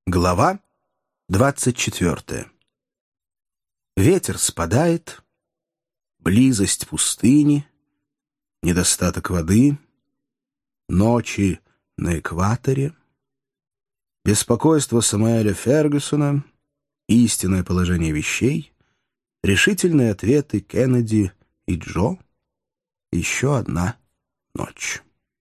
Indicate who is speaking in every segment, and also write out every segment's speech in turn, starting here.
Speaker 1: Глава 24. Ветер спадает, близость пустыни, недостаток воды, ночи на экваторе, беспокойство Самуэля Фергюсона, истинное положение вещей, решительные ответы Кеннеди и Джо, еще одна ночь.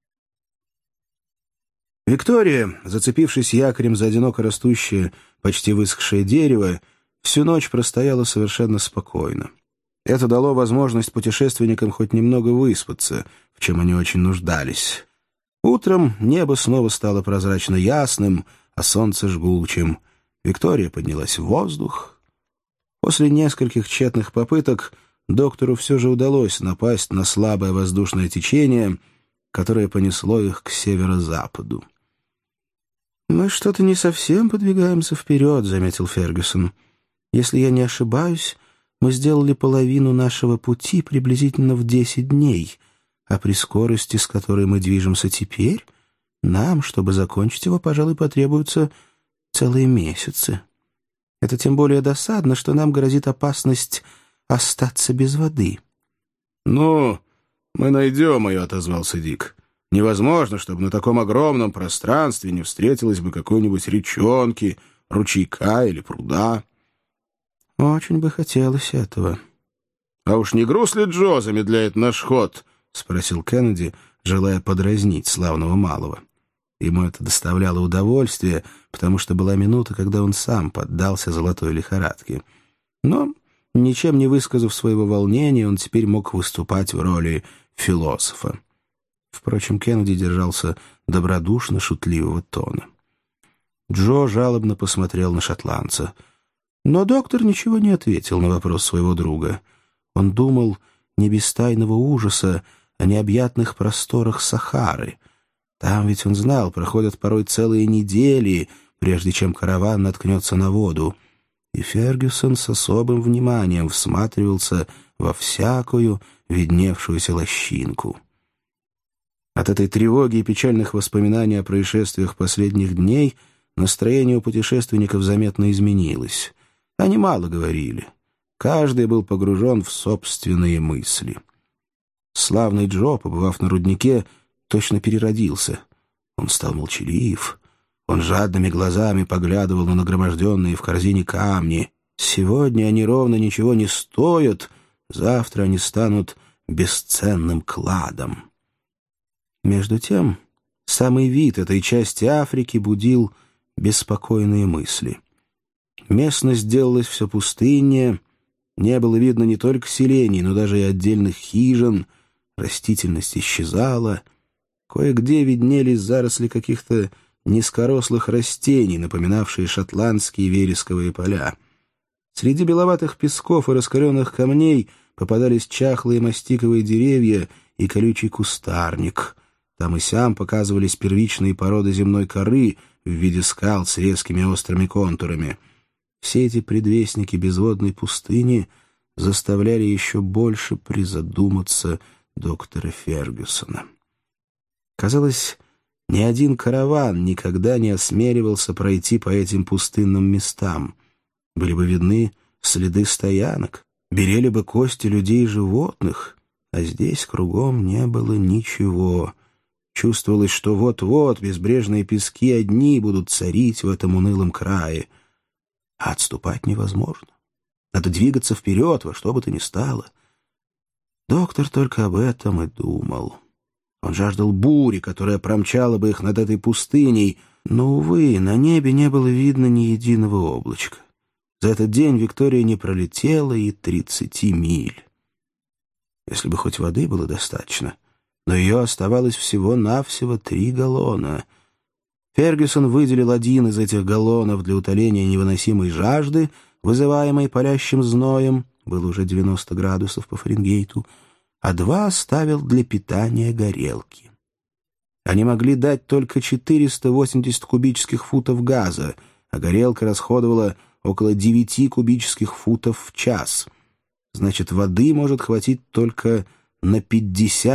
Speaker 1: Виктория, зацепившись якорем за одиноко растущее, почти высохшее дерево, всю ночь простояла совершенно спокойно. Это дало возможность путешественникам хоть немного выспаться, в чем они очень нуждались. Утром небо снова стало прозрачно ясным, а солнце жгучим. Виктория поднялась в воздух. После нескольких тщетных попыток доктору все же удалось напасть на слабое воздушное течение, которое понесло их к северо-западу. «Мы что-то не совсем подвигаемся вперед», — заметил Фергюсон. «Если я не ошибаюсь, мы сделали половину нашего пути приблизительно в 10 дней, а при скорости, с которой мы движемся теперь, нам, чтобы закончить его, пожалуй, потребуются целые месяцы. Это тем более досадно, что нам грозит опасность остаться без воды».
Speaker 2: «Ну, мы найдем ее», — отозвался Дик. «Невозможно, чтобы на таком огромном пространстве не встретилось бы какой-нибудь речонки, ручейка или пруда».
Speaker 1: «Очень бы хотелось этого».
Speaker 2: «А уж не груз ли Джо замедляет наш ход?» — спросил Кеннеди, желая подразнить славного малого. Ему это доставляло удовольствие, потому что была минута, когда он сам поддался золотой лихорадке. Но, ничем не высказав своего волнения, он теперь мог выступать в роли философа. Впрочем, Кеннеди держался добродушно-шутливого тона. Джо жалобно посмотрел на шотландца. Но доктор ничего не ответил на вопрос своего друга. Он думал не без тайного ужаса о необъятных просторах Сахары. Там, ведь он знал, проходят порой целые недели, прежде чем караван наткнется на воду. И Фергюсон с особым вниманием всматривался во всякую видневшуюся лощинку. От этой тревоги и печальных воспоминаний о происшествиях последних дней настроение у путешественников заметно изменилось. Они мало говорили. Каждый был погружен в собственные мысли. Славный Джо, побывав на руднике, точно переродился. Он стал молчалив. Он жадными глазами поглядывал на нагроможденные в корзине камни. Сегодня они ровно ничего не стоят, завтра они станут бесценным кладом. Между тем, самый вид этой части Африки будил беспокойные мысли. Местность делалась все пустыннее, не было видно не только селений, но даже и отдельных хижин, растительность исчезала, кое-где виднелись заросли каких-то низкорослых растений, напоминавшие шотландские вересковые поля. Среди беловатых песков и раскаленных камней попадались чахлые мастиковые деревья и колючий кустарник. Там и сям показывались первичные породы земной коры в виде скал с резкими острыми контурами. Все эти предвестники безводной пустыни заставляли еще больше призадуматься доктора Фергюсона. Казалось, ни один караван никогда не осмеливался пройти по этим пустынным местам. Были бы видны следы стоянок, берели бы кости людей и животных, а здесь кругом не было ничего. Чувствовалось, что вот-вот безбрежные пески одни будут царить в этом унылом крае. А отступать невозможно. Надо двигаться вперед, во что бы то ни стало. Доктор только об этом и думал. Он жаждал бури, которая промчала бы их над этой пустыней, но, увы, на небе не было видно ни единого облачка. За этот день Виктория не пролетела и 30 миль. Если бы хоть воды было достаточно, но ее оставалось всего-навсего 3 галлона. Фергюсон выделил один из этих галлонов для утоления невыносимой жажды, вызываемой палящим зноем, было уже 90 градусов по Фаренгейту, а 2 оставил для питания горелки. Они могли дать только 480 кубических футов газа, а горелка расходовала около 9 кубических футов в час. Значит, воды может хватить только на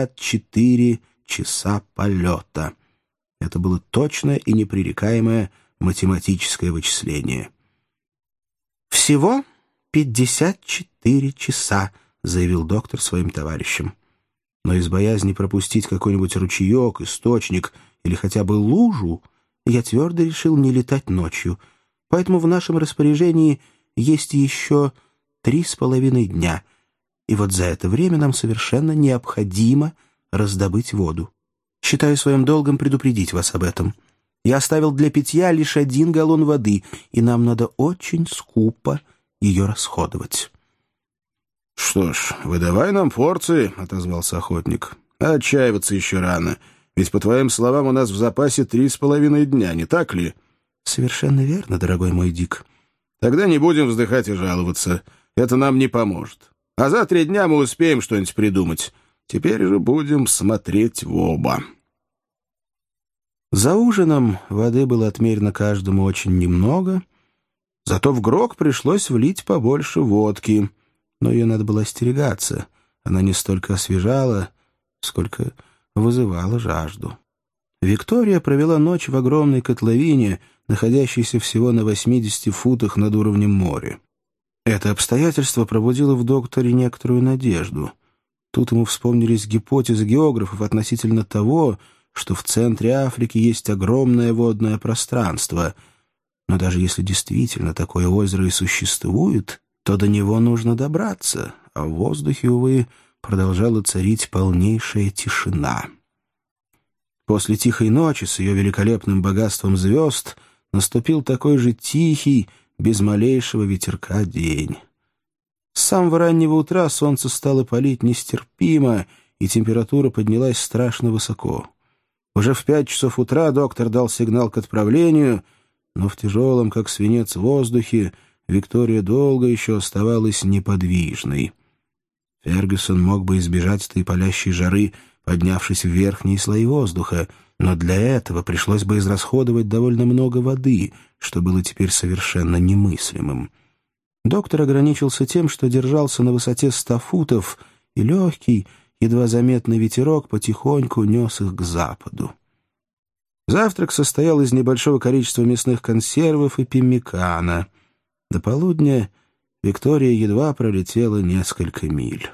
Speaker 2: 54 часа полета. Это было точное и непререкаемое
Speaker 1: математическое вычисление. «Всего 54 часа», — заявил доктор своим товарищам. Но из боязни пропустить какой-нибудь ручеек, источник или хотя бы лужу, я твердо решил не летать ночью. Поэтому в нашем распоряжении есть еще 3,5 дня. И вот за это время нам совершенно необходимо раздобыть воду. Считаю своим долгом предупредить вас об этом. Я оставил для питья лишь 1 галлон воды, и нам надо очень скупо ее расходовать».
Speaker 2: «Что ж, выдавай нам порции», — отозвался охотник. «А отчаиваться еще рано, ведь, по твоим словам, у нас в запасе 3,5 дня, не так ли?»
Speaker 1: «Совершенно верно, дорогой мой Дик».
Speaker 2: «Тогда не будем вздыхать и жаловаться. Это нам не поможет. А за 3 дня мы успеем что-нибудь придумать. Теперь же будем смотреть в оба».
Speaker 1: За ужином воды было отмерено каждому очень немного, зато в грог пришлось влить побольше водки, но ее надо было остерегаться. Она не столько освежала, сколько вызывала жажду. Виктория провела ночь в огромной котловине, находящейся всего на 80 футах над уровнем моря. Это обстоятельство пробудило в докторе некоторую надежду. Тут ему вспомнились гипотезы географов относительно того, что в центре Африки есть огромное водное пространство. Но даже если действительно такое озеро и существует, то до него нужно добраться, а в воздухе, увы, продолжала царить полнейшая тишина. После тихой ночи с ее великолепным богатством звезд наступил такой же тихий, без малейшего ветерка день. С самого раннего утра солнце стало палить нестерпимо, и температура поднялась страшно высоко. Уже в 5 часов утра доктор дал сигнал к отправлению, но в тяжелом, как свинец, воздухе Виктория долго еще оставалась неподвижной. Фергюсон мог бы избежать этой палящей жары, поднявшись в верхние слои воздуха, но для этого пришлось бы израсходовать довольно много воды, что было теперь совершенно немыслимым. Доктор ограничился тем, что держался на высоте 100 футов, и легкий, едва заметный ветерок потихоньку нес их к западу. Завтрак состоял из небольшого количества мясных консервов и пеммикана. До полудня Виктория едва пролетела несколько миль.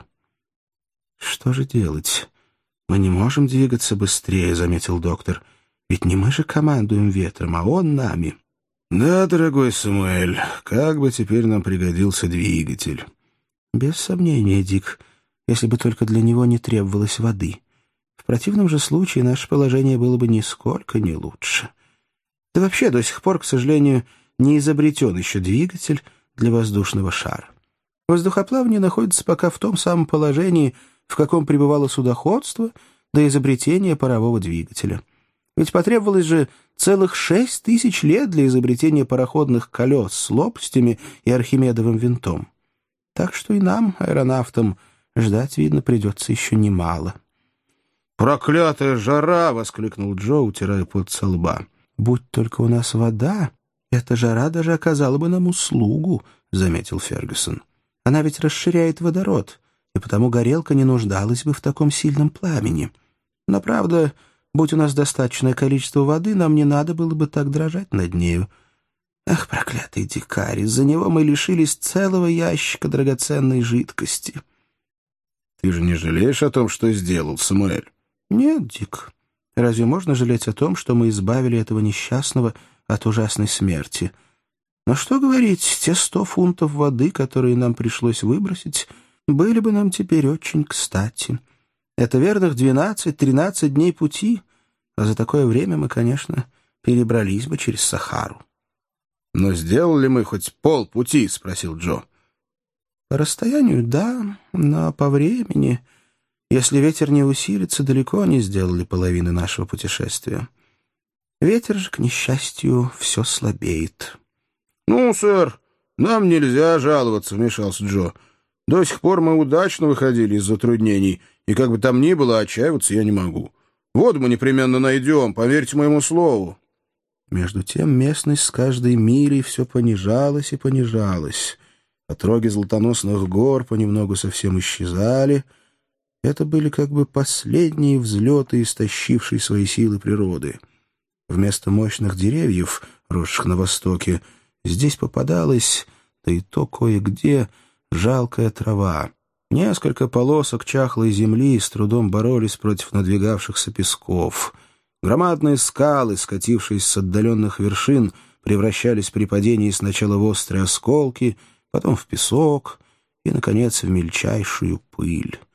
Speaker 1: «Что же делать? Мы не можем двигаться быстрее», — заметил доктор. «Ведь не мы же командуем ветром, а он нами».
Speaker 2: «Да, дорогой Самуэль, как бы теперь нам пригодился двигатель».
Speaker 1: «Без сомнения, Дик, если бы только для него не требовалось воды. В противном же случае наше положение было бы нисколько не лучше. Да вообще до сих пор, к сожалению, не изобретен еще двигатель для воздушного шара. Воздухоплавание находится пока в том самом положении, в каком пребывало судоходство до изобретения парового двигателя. Ведь потребовалось же целых 6000 лет для изобретения пароходных колес с лопастями и архимедовым винтом. Так что и нам, аэронавтам, ждать, видно, придется еще немало».
Speaker 2: «Проклятая жара!» — воскликнул Джо, утирая пот со лба.
Speaker 1: «Будь только у нас вода, эта жара даже оказала бы нам услугу», — заметил Фергюсон. «Она ведь расширяет водород, и потому горелка не нуждалась бы в таком сильном пламени. Но, правда, будь у нас достаточное количество воды, нам не надо было бы так дрожать над нею. Ах, проклятый дикарь, из-за него мы лишились целого ящика драгоценной жидкости».
Speaker 2: «Ты же не жалеешь о том, что сделал, Самуэль?»
Speaker 1: «Нет, Дик. Разве можно жалеть о том, что мы избавили этого несчастного от ужасной смерти? Но что говорить, те 100 фунтов воды, которые нам пришлось выбросить, были бы нам теперь очень кстати. Это верных 12-13 дней пути, а за такое время мы, конечно, перебрались бы через Сахару».
Speaker 2: «Но сделали мы хоть полпути?» — спросил Джо.
Speaker 1: «По расстоянию, да, но по времени, если ветер не усилится, далеко не сделали половины нашего путешествия. Ветер же, к несчастью, все слабеет».
Speaker 2: «Ну, сэр, нам нельзя жаловаться», — вмешался Джо. «До сих пор мы удачно выходили из затруднений, и как бы там ни было, отчаиваться я не могу. Воду мы непременно найдем, поверьте моему слову».
Speaker 1: Между тем местность с каждой милей все понижалась и понижалась. Отроги золотоносных гор понемногу совсем исчезали. Это были как бы последние взлеты, истощившие свои силы природы. Вместо мощных деревьев росших на востоке, здесь попадалась, да и то кое-где, жалкая трава. Несколько полосок чахлой земли с трудом боролись против надвигавшихся песков. Громадные скалы, скатившись с отдаленных вершин, превращались при падении сначала в острые осколки, потом в песок и, наконец, в мельчайшую пыль.